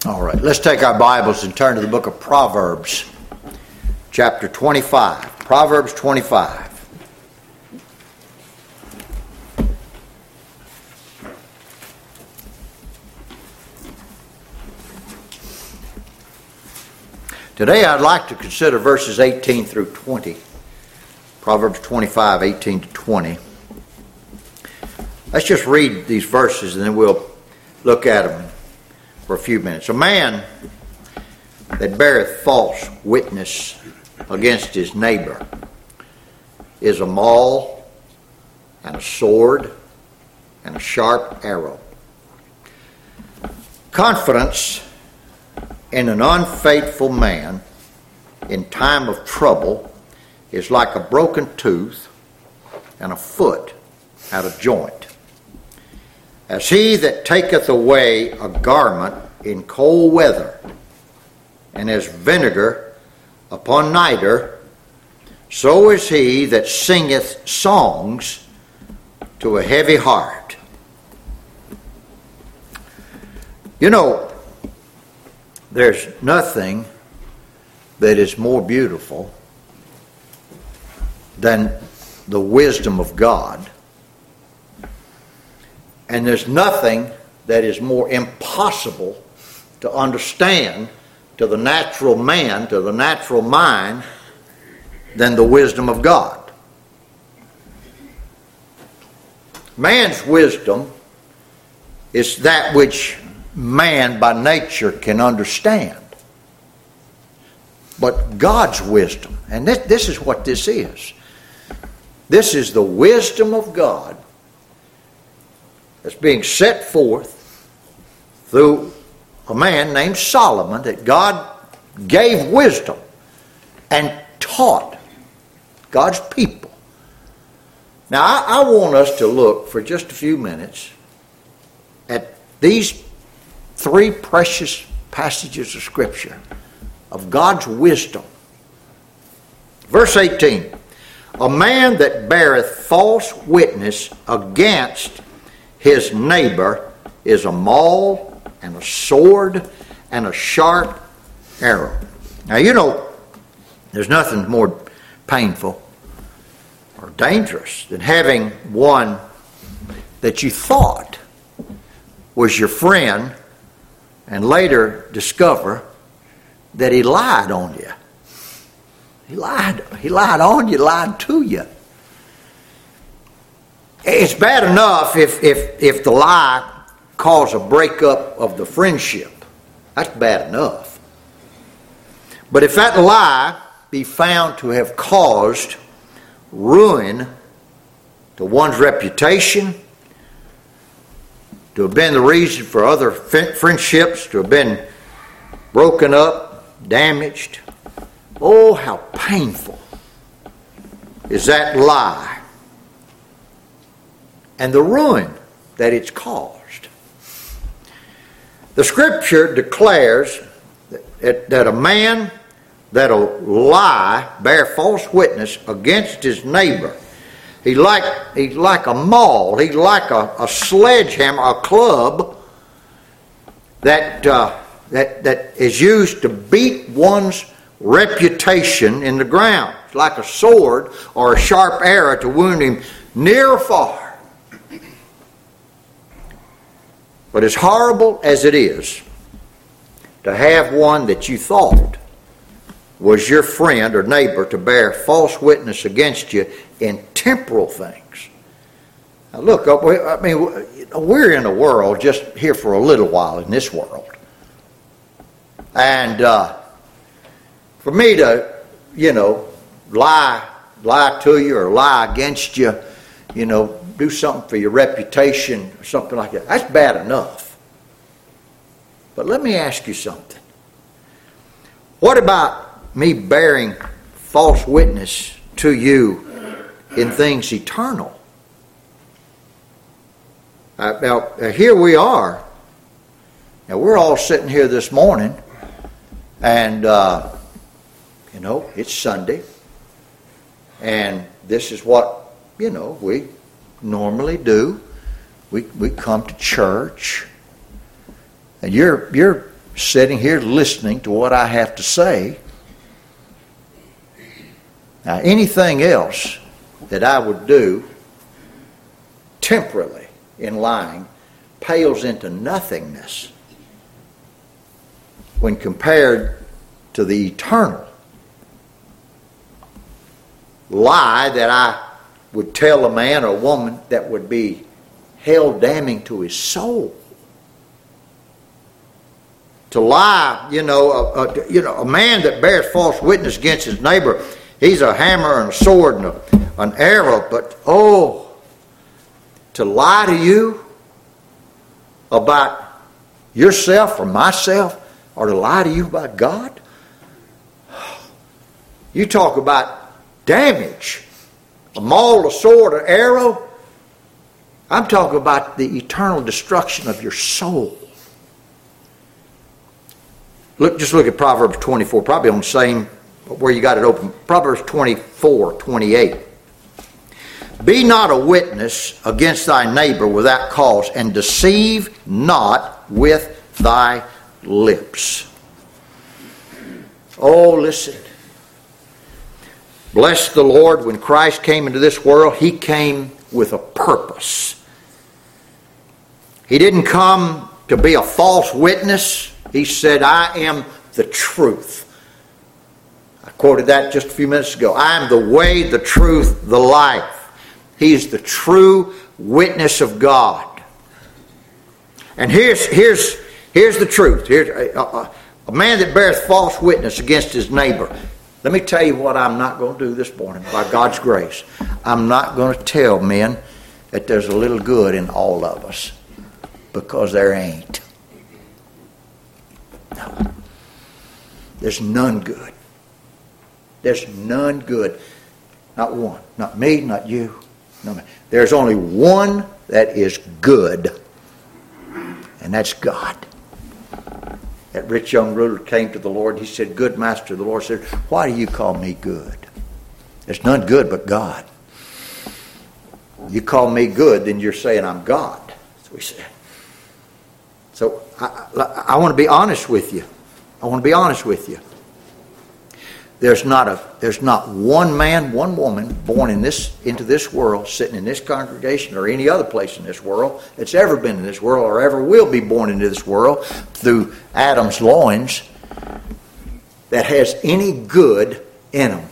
All right, let's take our Bibles and turn to the book of Proverbs, chapter 25. Proverbs 25. Today I'd like to consider verses 18 through 20. Proverbs 25, 18 to 20. Let's just read these verses and then we'll look at them for a few minutes. A man that beareth false witness against his neighbor is a maul and a sword and a sharp arrow. Confidence in an unfaithful man in time of trouble is like a broken tooth and a foot out of joint. As he that taketh away a garment in cold weather, and as vinegar upon nitre, so is he that singeth songs to a heavy heart. You know, there's nothing that is more beautiful than the wisdom of God. And there's nothing that is more impossible to understand to the natural man, to the natural mind, than the wisdom of God. Man's wisdom is that which man by nature can understand. But God's wisdom, and this is what this is. This is the wisdom of God that's being set forth through a man named Solomon, that God gave wisdom and taught God's people. Now, I want us to look for just a few minutes at these three precious passages of Scripture of God's wisdom. Verse 18, a man that beareth false witness against his neighbor is a maul and a sword and a sharp arrow. Now, you know, there's nothing more painful or dangerous than having one that you thought was your friend and later discover that he lied on you. He lied on you, lied to you. It's bad enough if the lie caused a breakup of the friendship. That's bad enough. But if that lie be found to have caused ruin to one's reputation, to have been the reason for other friendships to have been broken up, damaged, oh, how painful is that lie and the ruin that it's caused. The Scripture declares that a man that'll lie, bear false witness against his neighbor, he's like a maul, he's like a sledgehammer, a club that is used to beat one's reputation in the ground. It's like a sword or a sharp arrow to wound him near or far. But as horrible as it is to have one that you thought was your friend or neighbor to bear false witness against you in temporal things. Now look, I mean, we're in a world just here for a little while in this world. And for me to, lie to you or lie against you, do something for your reputation or something like that, that's bad enough. But let me ask you something. What about me bearing false witness to you in things eternal? Now, here we are. Now, we're all sitting here this morning, and, it's Sunday, and this is what, we normally do. We come to church, and you're sitting here listening to what I have to say. Now, anything else that I would do temporarily in lying pales into nothingness when compared to the eternal lie that I would tell a man or a woman that would be hell damning to his soul. To lie, a man that bears false witness against his neighbor, he's a hammer and a sword and an arrow. But, to lie to you about yourself or myself, or to lie to you about God? You talk about damage. A maul, a sword, an arrow. I'm talking about the eternal destruction of your soul. Just look at Proverbs 24, probably on the same, where you got it open. Proverbs 24:28. Be not a witness against thy neighbor without cause, and deceive not with thy lips. Oh, listen. Bless the Lord, when Christ came into this world, He came with a purpose. He didn't come to be a false witness. He said, I am the truth. I quoted that just a few minutes ago. I am the way, the truth, the life. He is the true witness of God. And here's the truth. Here's a man that bears false witness against his neighbor. Let me tell you what I'm not going to do this morning, by God's grace. I'm not going to tell men that there's a little good in all of us, because there ain't. No. There's none good. There's none good. Not one. Not me, not you. No man. There's only one that is good, and that's God. That rich young ruler came to the Lord. He said, good master. The Lord said, why do you call me good? There's none good but God. You call me good, then you're saying I'm God. That's what he said. So I want to be honest with you. I want to be honest with you. There's not one man, one woman born into this world, sitting in this congregation or any other place in this world that's ever been in this world or ever will be born into this world through Adam's loins that has any good in them.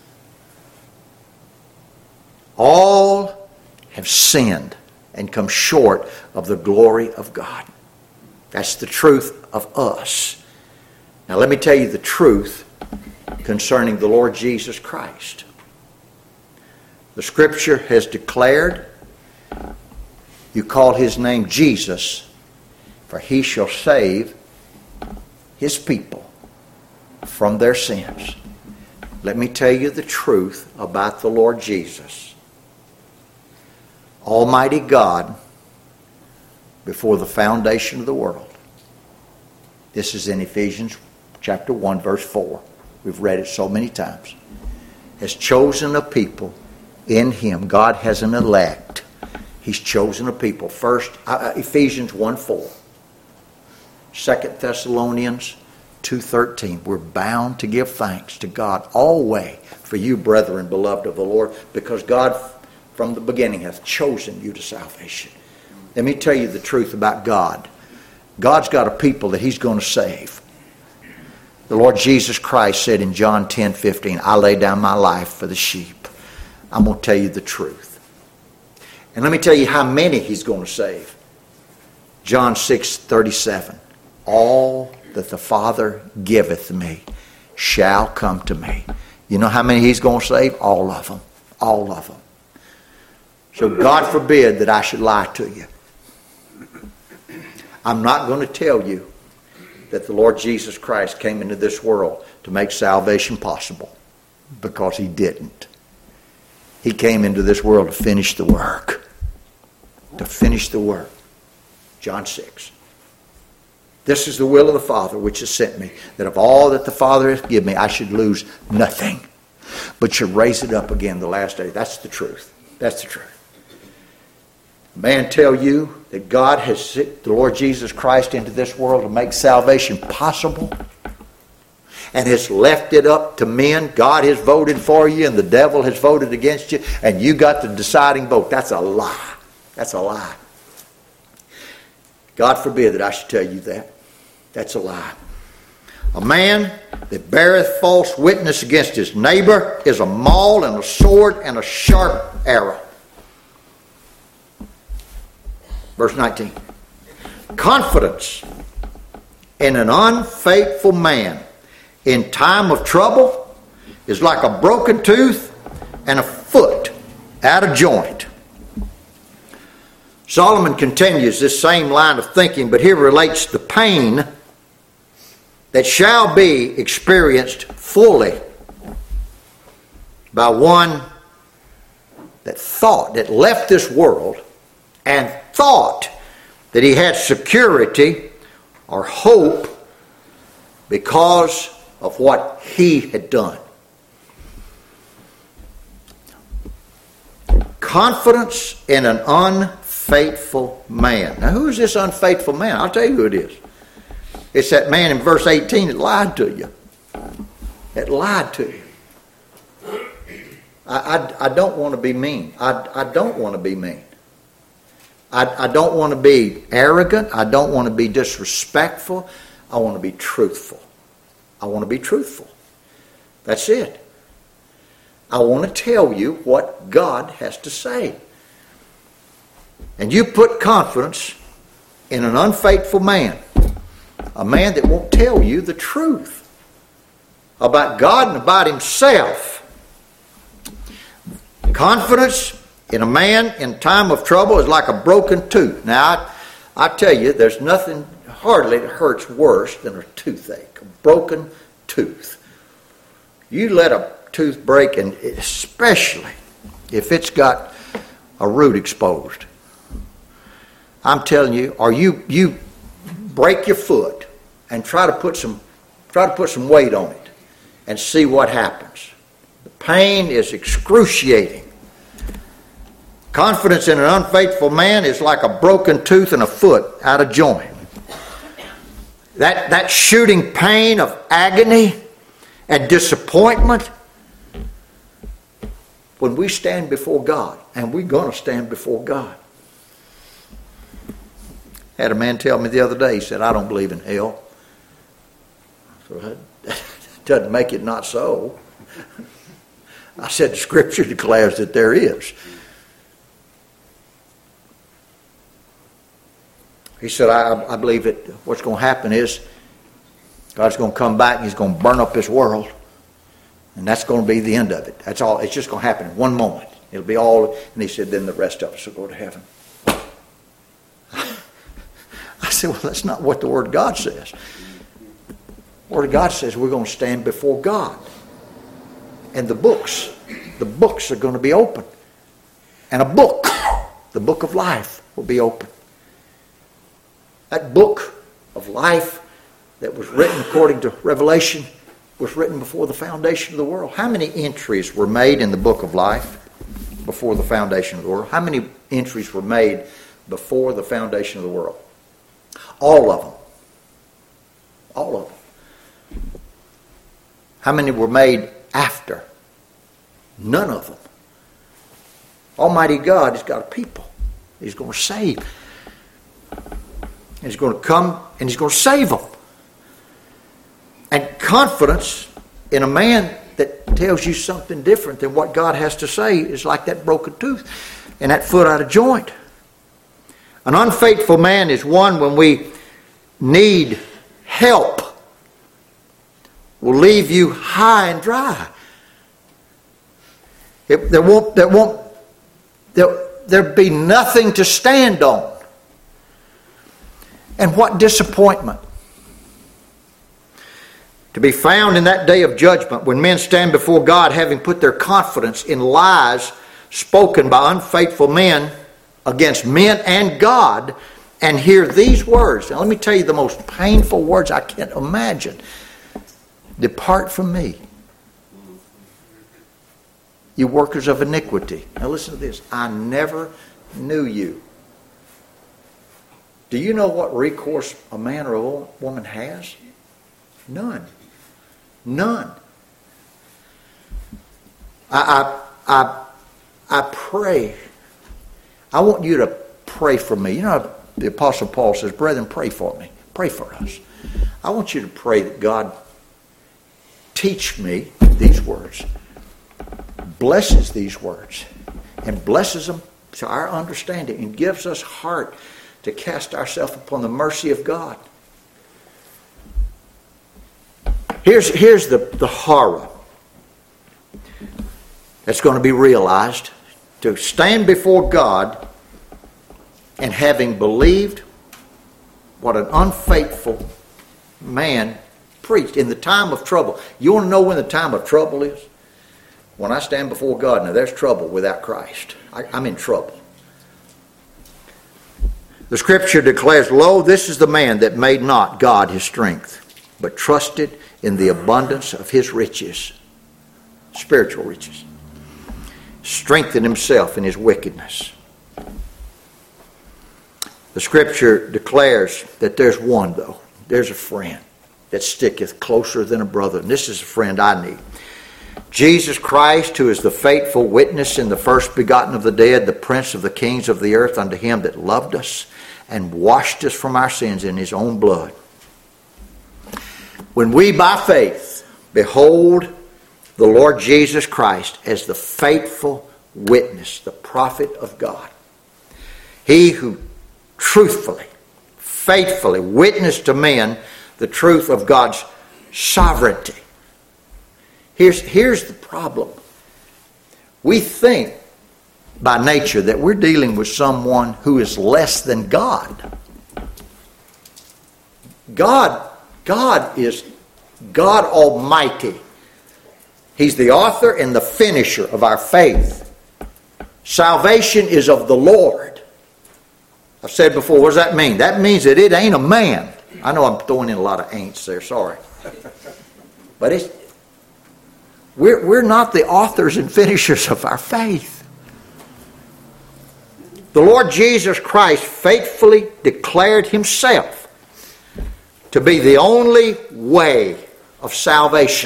All have sinned and come short of the glory of God. That's the truth of us. Now let me tell you the truth concerning the Lord Jesus Christ. The Scripture has declared, you call His name Jesus, for He shall save His people from their sins. Let me tell you the truth about the Lord Jesus. Almighty God, before the foundation of the world. This is in Ephesians chapter 1, verse 4. We've read it so many times. Has chosen a people in Him. God has an elect. He's chosen a people. First, Ephesians 1:4. 2 Thessalonians 2:13. We're bound to give thanks to God always for you, brethren, beloved of the Lord, because God from the beginning hath chosen you to salvation. Let me tell you the truth about God. God's got a people that He's going to save. The Lord Jesus Christ said in John 10:15, I lay down my life for the sheep. I'm going to tell you the truth. And let me tell you how many He's going to save. John 6:37. All that the Father giveth me shall come to me. You know how many He's going to save? All of them. All of them. So God forbid that I should lie to you. I'm not going to tell you that the Lord Jesus Christ came into this world to make salvation possible, because He didn't. He came into this world to finish the work. To finish the work. John 6. This is the will of the Father which has sent me, that of all that the Father has given me, I should lose nothing, but should raise it up again the last day. That's the truth. That's the truth. Man tell you that God has sent the Lord Jesus Christ into this world to make salvation possible and has left it up to men. God has voted for you and the devil has voted against you and you got the deciding vote. That's a lie. That's a lie. God forbid that I should tell you that. That's a lie. A man that beareth false witness against his neighbor is a maul and a sword and a sharp arrow. Verse 19. Confidence in an unfaithful man in time of trouble is like a broken tooth and a foot out of joint. Solomon continues this same line of thinking, but here relates the pain that shall be experienced fully by one that left this world and thought that he had security or hope because of what he had done. Confidence in an unfaithful man. Now, who is this unfaithful man? I'll tell you who it is. It's that man in verse 18 that lied to you. That lied to you. I don't want to be mean. I don't want to be mean. I don't want to be arrogant. I don't want to be disrespectful. I want to be truthful. I want to be truthful. That's it. I want to tell you what God has to say. And you put confidence in an unfaithful man. A man that won't tell you the truth about God and about himself. Confidence in a man in time of trouble is like a broken tooth. Now, I tell you, there's nothing hardly that hurts worse than a toothache, a broken tooth. You let a tooth break, and especially if it's got a root exposed. I'm telling you, or you break your foot and try to put some weight on it and see what happens. The pain is excruciating. Confidence in an unfaithful man is like a broken tooth and a foot out of joint. That shooting pain of agony and disappointment when we stand before God, and we're going to stand before God. I had a man tell me the other day, he said, I don't believe in hell. So that doesn't make it not so. I said, the Scripture declares that there is. He said, I believe that what's going to happen is God's going to come back and he's going to burn up this world. And that's going to be the end of it. That's all. It's just going to happen in one moment. It'll be all. And he said, then the rest of us will go to heaven. I said, well, that's not what the Word of God says. The Word of God says we're going to stand before God. And the books are going to be open. And a book, the book of life, will be open. That book of life that was written according to Revelation was written before the foundation of the world. How many entries were made in the book of life before the foundation of the world? How many entries were made before the foundation of the world? All of them. All of them. How many were made after? None of them. Almighty God has got a people. He's going to save. He's going to come and he's going to save them. And confidence in a man that tells you something different than what God has to say is like that broken tooth and that foot out of joint. An unfaithful man is one when we need help will leave you high and dry. There'll be nothing to stand on. And what disappointment. To be found in that day of judgment when men stand before God having put their confidence in lies spoken by unfaithful men against men and God and hear these words. Now let me tell you the most painful words I can't imagine. Depart from me, you workers of iniquity. Now listen to this. I never knew you. Do you know what recourse a man or a woman has? None. None. I pray. I want you to pray for me. You know, the Apostle Paul says, brethren, pray for me. Pray for us. I want you to pray that God teach me these words, blesses these words, and blesses them to our understanding and gives us heart to cast ourselves upon the mercy of God. Here's the horror that's going to be realized. To stand before God and having believed what an unfaithful man preached in the time of trouble. You want to know when the time of trouble is? When I stand before God, now there's trouble without Christ. I'm in trouble. The Scripture declares, lo, this is the man that made not God his strength, but trusted in the abundance of his riches, spiritual riches. Strengthened himself in his wickedness. The Scripture declares that there's one, though. There's a friend that sticketh closer than a brother. And this is a friend I need. Jesus Christ, who is the faithful witness and the first begotten of the dead, the prince of the kings of the earth, unto him that loved us and washed us from our sins in his own blood. When we by faith behold the Lord Jesus Christ as the faithful witness, the prophet of God, he who truthfully, faithfully witnessed to men the truth of God's sovereignty. Here's the problem. We think by nature that we're dealing with someone who is less than God. God is God Almighty. He's the author and the finisher of our faith. Salvation is of the Lord. I've said before, what does that mean? That means that it ain't a man. I know I'm throwing in a lot of ain'ts there, sorry. But we're not the authors and finishers of our faith. The Lord Jesus Christ faithfully declared himself to be the only way of salvation.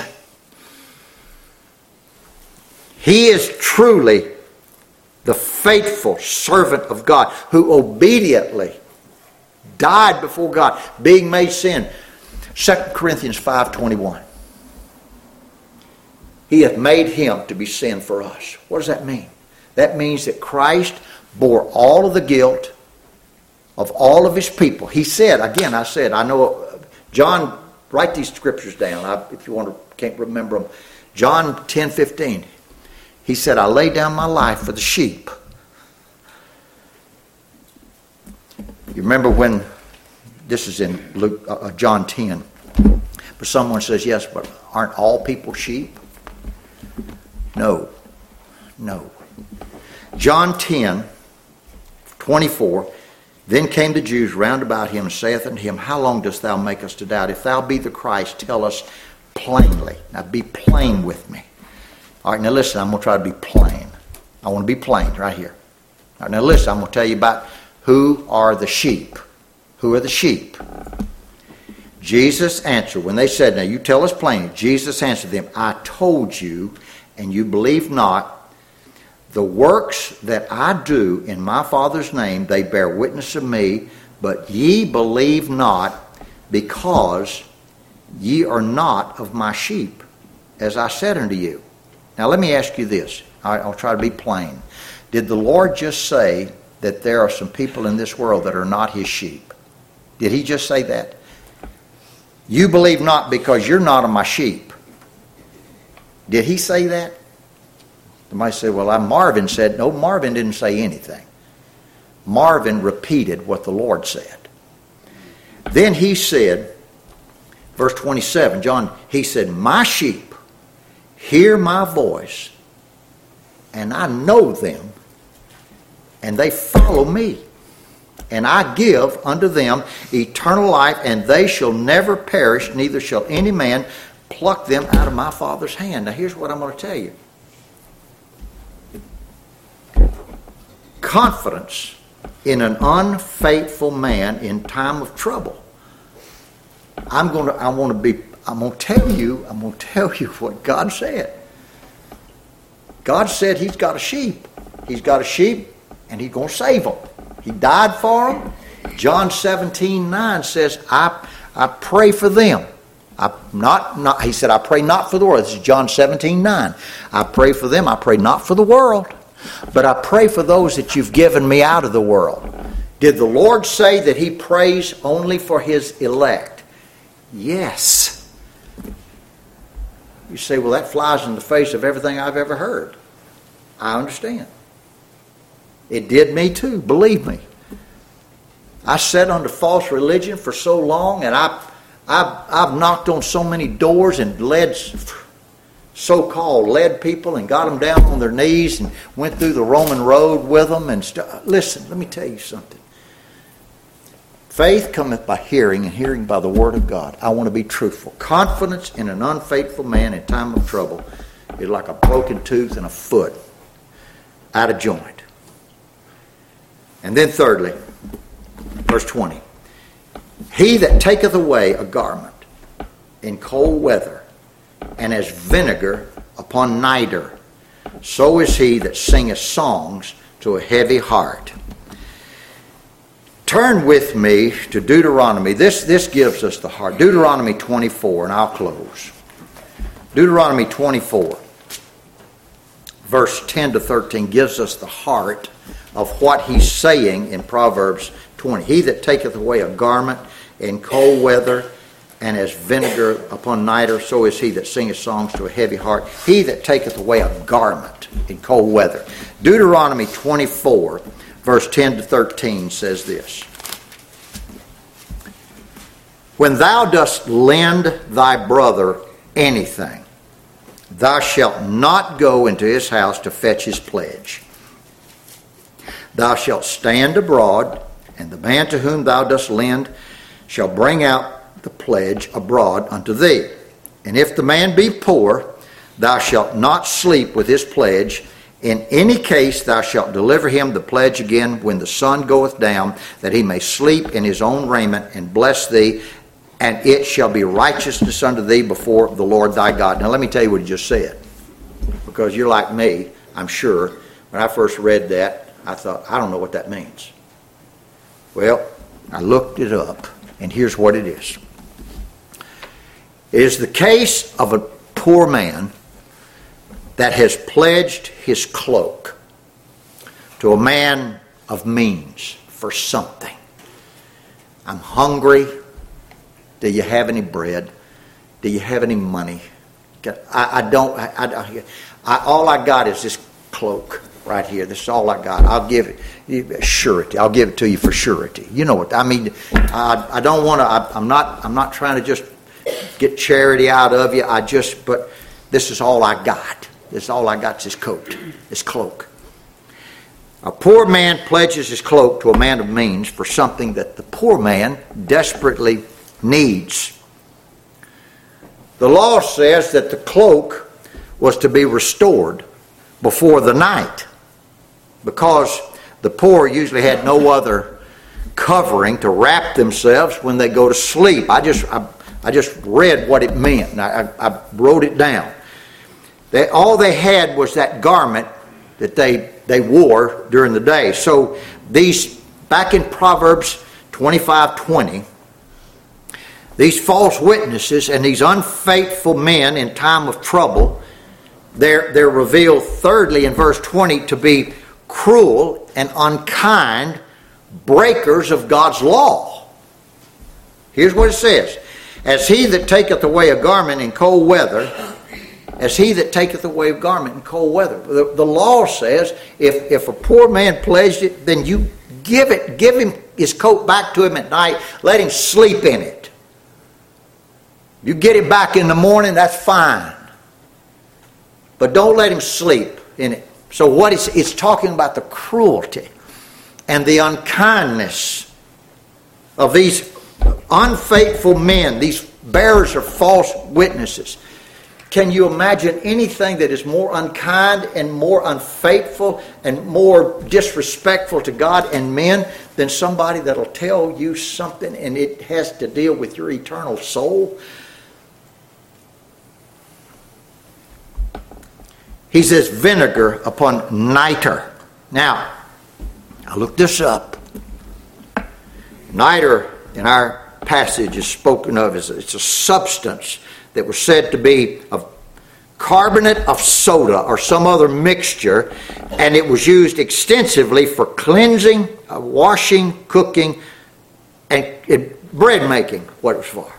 He is truly the faithful servant of God who obediently died before God, being made sin. 2 Corinthians 5:21. He hath made him to be sin for us. What does that mean? That means that Christ bore all of the guilt of all of his people. He said, again, I know, John, write these scriptures down if you can't remember them. John 10:15. He said, I lay down my life for the sheep. You remember when, this is in John 10, but someone says, yes, but aren't all people sheep? No. John 10:24, then came the Jews round about him and saith unto him, how long dost thou make us to doubt? If thou be the Christ, tell us plainly. Now be plain with me. All right, now listen, I'm going to try to be plain. I want to be plain right here. All right, now listen, I'm going to tell you about who are the sheep. Who are the sheep? Jesus answered, when they said, now you tell us plainly, Jesus answered them, I told you, and you believe not. The works that I do in my Father's name, they bear witness of me, but ye believe not, because ye are not of my sheep, as I said unto you. Now let me ask you this. I'll try to be plain. Did the Lord just say that there are some people in this world that are not his sheep? Did he just say that? You believe not because you're not of my sheep. Did he say that? Somebody said, well, Marvin said. No, Marvin didn't say anything. Marvin repeated what the Lord said. Then he said, verse 27, John, he said, my sheep hear my voice, and I know them, and they follow me. And I give unto them eternal life, and they shall never perish, neither shall any man pluck them out of my Father's hand. Now here's what I'm going to tell you. Confidence in an unfaithful man in time of trouble. I'm going to tell you what God said. God said He's got a sheep. He's got a sheep, and He's going to save them. He died for them. John 17:9 says, I pray for them. He said, I pray not for the world. This is John 17:9. I pray for them. I pray not for the world, but I pray for those that you've given me out of the world. Did the Lord say that He prays only for His elect? Yes. You say, well, that flies in the face of everything I've ever heard. I understand. It did me too, believe me. I sat under false religion for so long, and I've knocked on so many doors and so-called led people and got them down on their knees and went through the Roman road with them and stuff. Listen, let me tell you something. Faith cometh by hearing, and hearing by the word of God. I want to be truthful. Confidence in an unfaithful man in time of trouble is like a broken tooth and a foot out of joint. And then thirdly, verse 20. He that taketh away a garment in cold weather, and as vinegar upon nitre, so is he that singeth songs to a heavy heart. Turn with me to Deuteronomy. This gives us the heart. Deuteronomy 24, and I'll close. Deuteronomy 24, verse 10 to 13, gives us the heart of what he's saying in Proverbs 20. He that taketh away a garment in cold weather, and as vinegar upon nitre, so is he that singeth songs to a heavy heart. He that taketh away a garment in cold weather. Deuteronomy 24, verse 10 to 13 says this. When thou dost lend thy brother anything, thou shalt not go into his house to fetch his pledge. Thou shalt stand abroad, and the man to whom thou dost lend shall bring out the pledge abroad unto thee. And if the man be poor, thou shalt not sleep with his pledge. In any case thou shalt deliver him the pledge again when the sun goeth down, that he may sleep in his own raiment, and bless thee, and it shall be righteousness unto thee before the Lord thy God. Now let me tell you what he just said, because you're like me, I'm sure. When I first read that, I thought, I don't know what that means. Well, I looked it up, and here's what it is. It is the case of a poor man that has pledged his cloak to a man of means for something. I'm hungry. Do you have any bread? Do you have any money? All I got is this cloak right here. This is all I got. I'll give it surety. I'll give it to you for surety. You know what I mean? I don't want to. I'm not trying to just get charity out of you. But this is all I got. This is all I got is this coat, this cloak. A poor man pledges his cloak to a man of means for something that the poor man desperately needs. The law says that the cloak was to be restored before the night, because the poor usually had no other covering to wrap themselves when they go to sleep. I just read what it meant, and I wrote it down. All they had was that garment that they wore during the day. So these, back in Proverbs 25:20, these false witnesses and these unfaithful men in time of trouble, they're revealed thirdly in verse 20 to be cruel and unkind breakers of God's law. Here's what it says. As he that taketh away a garment in cold weather, as he that taketh away a garment in cold weather. The law says if a poor man pledged it, then you give him his coat back to him at night, let him sleep in it. You get it back in the morning, that's fine. But don't let him sleep in it. So it's talking about the cruelty and the unkindness of these unfaithful men, these bearers of false witnesses. Can you imagine anything that is more unkind and more unfaithful and more disrespectful to God and men than somebody that'll tell you something and it has to deal with your eternal soul? He says vinegar upon nitre. Now, I looked this up. Nitre in our passage is spoken of as it's a substance that was said to be of carbonate of soda or some other mixture, and it was used extensively for cleansing, washing, cooking, and bread making, what it was for.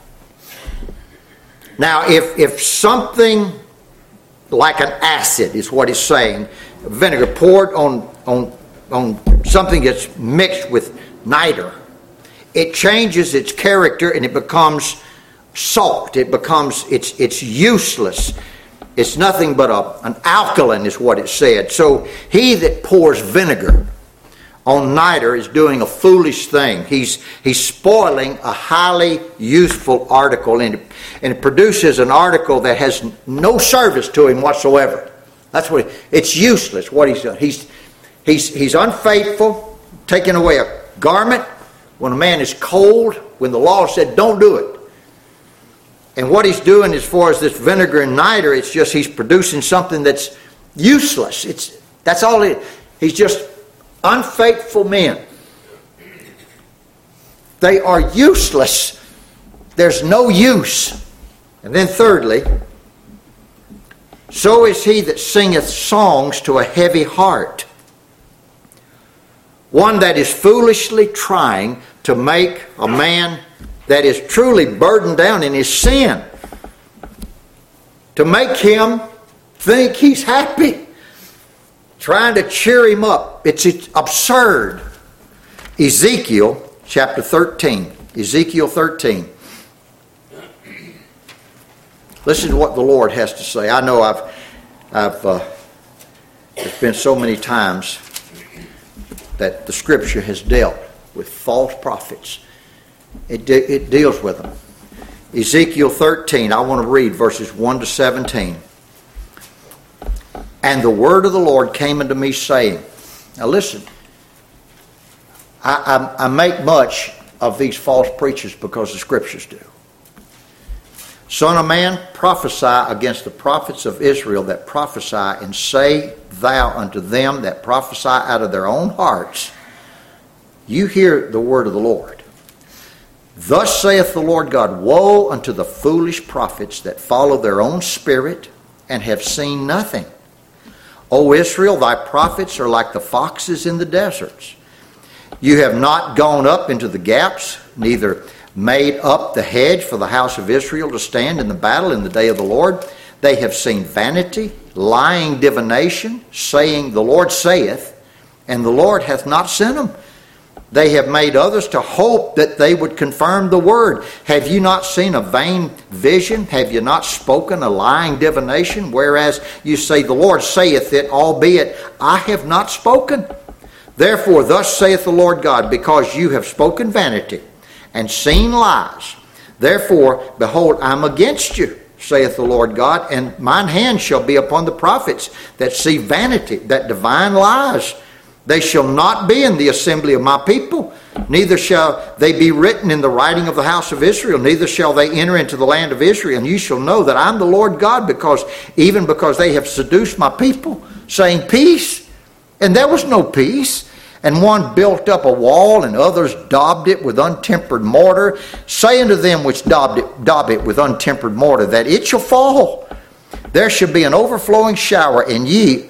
Now, if something like an acid is what he's saying, vinegar poured on something that's mixed with nitre, it changes its character and it becomes salt. It's useless. It's nothing but an alkaline is what it said. So he that pours vinegar on nitre is doing a foolish thing. He's spoiling a highly useful article, and it produces an article that has no service to him whatsoever. That's what it's useless what he's done. He's unfaithful, taking away a garment when a man is cold, when the law said don't do it. And what he's doing as far as this vinegar and nitre, it's just he's producing something that's useless. That's all it is. He's just unfaithful men. They are useless. There's no use. And then thirdly, so is he that singeth songs to a heavy heart, one that is foolishly trying to make a man that is truly burdened down in his sin, to make him think he's happy, trying to cheer him up. It's absurd. Ezekiel chapter 13. Ezekiel 13. Listen to what the Lord has to say. I know there's been so many times that the Scripture has dealt with false prophets. It deals with them. Ezekiel 13, I want to read verses 1 to 17. And the word of the Lord came unto me, saying, now listen, I make much of these false preachers because the Scriptures do. Son of man, prophesy against the prophets of Israel that prophesy, and say thou unto them that prophesy out of their own hearts, you hear the word of the Lord. Thus saith the Lord God, woe unto the foolish prophets that follow their own spirit and have seen nothing. O Israel, thy prophets are like the foxes in the deserts. You have not gone up into the gaps, neither made up the hedge for the house of Israel to stand in the battle in the day of the Lord. They have seen vanity, lying divination, saying, the Lord saith, and the Lord hath not sent them. They have made others to hope that they would confirm the word. Have you not seen a vain vision? Have you not spoken a lying divination? Whereas you say, the Lord saith it, albeit I have not spoken. Therefore, thus saith the Lord God, because you have spoken vanity and seen lies. Therefore, behold, I am against you, saith the Lord God, and mine hand shall be upon the prophets that see vanity, that divine lies. They shall not be in the assembly of my people, neither shall they be written in the writing of the house of Israel, neither shall they enter into the land of Israel. And you shall know that I'm the Lord God, because they have seduced my people, saying peace, and there was no peace. And one built up a wall, and others daubed it with untempered mortar. Say unto them which daub it with untempered mortar, that it shall fall. There shall be an overflowing shower, and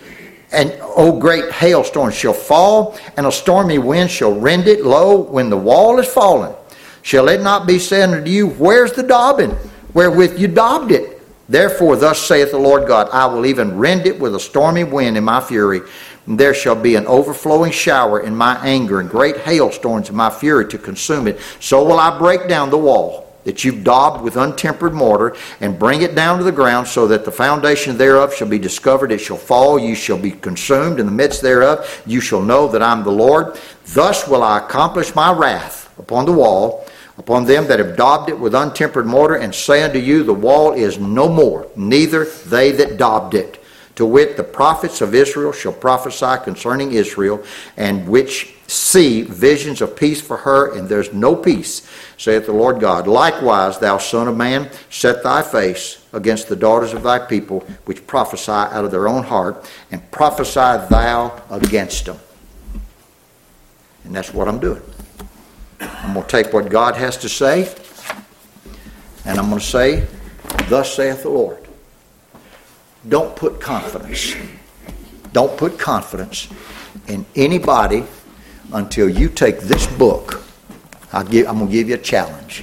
great hailstones shall fall, and a stormy wind shall rend it. Lo, when the wall is fallen, shall it not be said unto you, where's the daubing wherewith you daubed it? Therefore, thus saith the Lord God, I will even rend it with a stormy wind in my fury. And there shall be an overflowing shower in my anger, and great hailstones in my fury to consume it. So will I break down the wall that you've daubed with untempered mortar, and bring it down to the ground, so that the foundation thereof shall be discovered. It shall fall, you shall be consumed in the midst thereof. You shall know that I'm the Lord. Thus will I accomplish my wrath upon the wall, upon them that have daubed it with untempered mortar, and say unto you, the wall is no more, neither they that daubed it. To wit, the prophets of Israel shall prophesy concerning Israel, and which see visions of peace for her, and there's no peace, saith the Lord God. Likewise, thou son of man, set thy face against the daughters of thy people, which prophesy out of their own heart, and prophesy thou against them. And that's what I'm doing. I'm going to take what God has to say, and I'm going to say, thus saith the Lord. Don't put confidence. Don't put confidence in anybody until you take this book. I'm going to give you a challenge.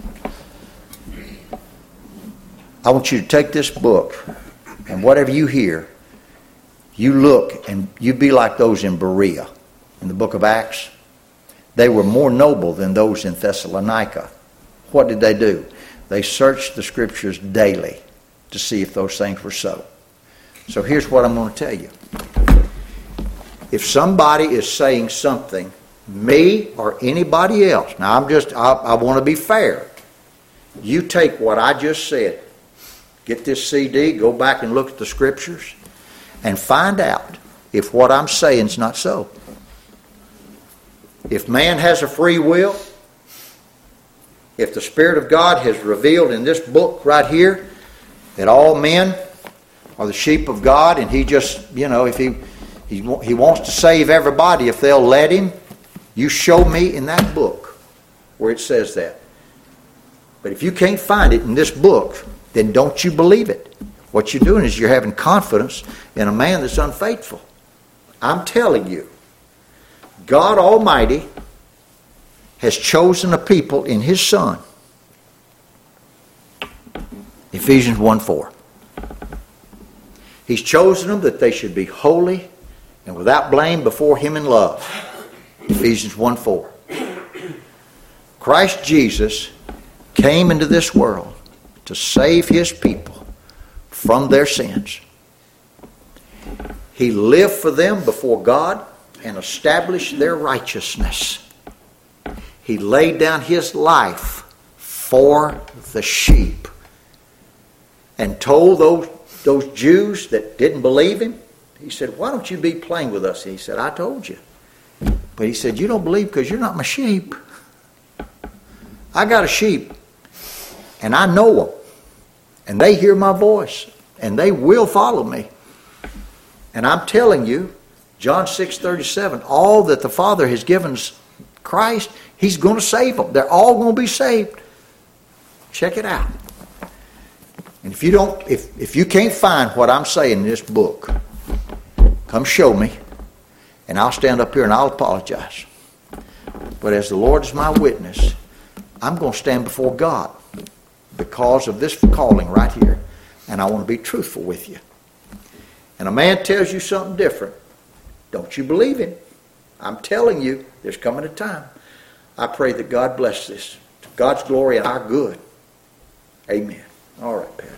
I want you to take this book, and whatever you hear, you look and you be like those in Berea in the book of Acts. They were more noble than those in Thessalonica. What did they do? They searched the Scriptures daily to see if those things were so. So here's what I'm going to tell you. If somebody is saying something, me or anybody else, now I want to be fair. You take what I just said, get this CD, go back and look at the Scriptures, and find out if what I'm saying is not so. If man has a free will, if the Spirit of God has revealed in this book right here that all men are the sheep of God, and he just, if he wants to save everybody if they'll let him, you show me in that book where it says that. But if you can't find it in this book, then don't you believe it. What you're doing is you're having confidence in a man that's unfaithful. I'm telling you, God Almighty has chosen a people in His Son. Ephesians 1:4. He's chosen them that they should be holy and without blame before Him in love. Ephesians 1:4. Christ Jesus came into this world to save His people from their sins. He lived for them before God and established their righteousness. He laid down His life for the sheep and told those Jews that didn't believe Him, He said, why don't you be playing with us? He said, I told you. But He said, you don't believe because you're not my sheep. I got a sheep, and I know them, and they hear my voice, and they will follow me. And I'm telling you, John 6:37, all that the Father has given Christ, He's going to save them. They're all going to be saved. Check it out. And if you can't find what I'm saying in this book, come show me, and I'll stand up here and I'll apologize. But as the Lord is my witness, I'm going to stand before God because of this calling right here, and I want to be truthful with you. And a man tells you something different, don't you believe him. I'm telling you, there's coming a time. I pray that God bless this to God's glory and our good. Amen. All right, Pat.